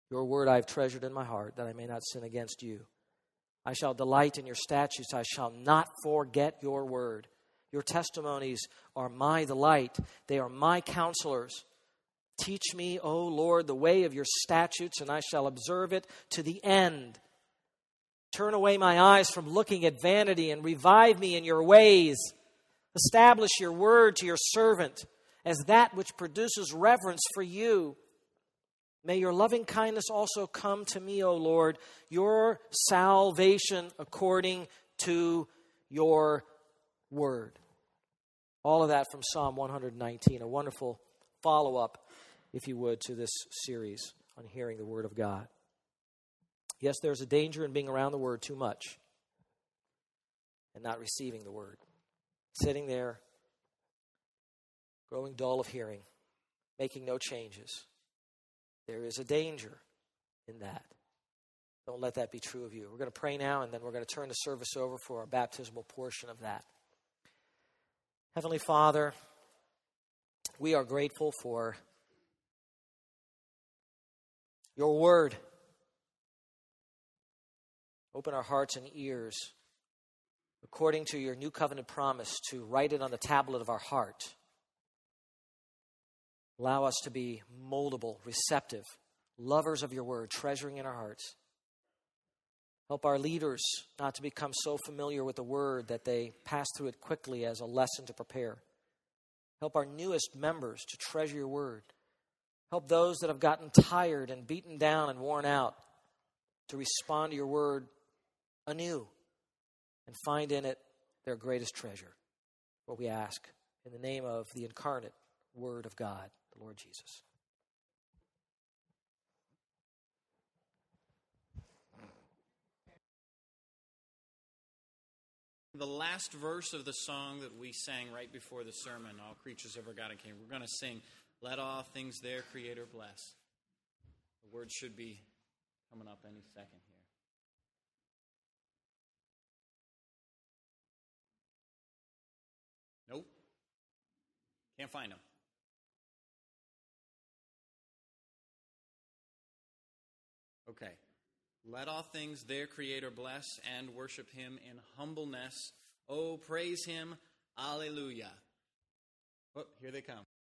Your word I have treasured in my heart, that I may not sin against you. I shall delight in your statutes. I shall not forget your word. Your testimonies are my delight. They are my counselors. Teach me, O Lord, the way of your statutes, and I shall observe it to the end. Turn away my eyes from looking at vanity and revive me in your ways. Establish your word to your servant as that which produces reverence for you. May your loving kindness also come to me, O Lord, your salvation according to your word. All of that from Psalm 119, a wonderful follow-up, if you would, to this series on hearing the word of God. Yes, there's a danger in being around the word too much and not receiving the word. Sitting there, growing dull of hearing, making no changes. There is a danger in that. Don't let that be true of you. We're going to pray now, and then we're going to turn the service over for our baptismal portion of that. Heavenly Father, we are grateful for your word. Open our hearts and ears according to your new covenant promise to write it on the tablet of our heart. Allow us to be moldable, receptive, lovers of your word, treasuring in our hearts. Help our leaders not to become so familiar with the word that they pass through it quickly as a lesson to prepare. Help our newest members to treasure your word. Help those that have gotten tired and beaten down and worn out to respond to your word anew and find in it their greatest treasure. What we ask in the name of the incarnate Word of God, the Lord Jesus. The last verse of the song that we sang right before the sermon, All Creatures Ever God and King, we're going to sing, Let All Things Their Creator Bless. The words should be coming up any second here. Nope. Can't find them. Okay. Let all things their Creator bless and worship him in humbleness. Oh, praise him. Alleluia. Oh, here they come.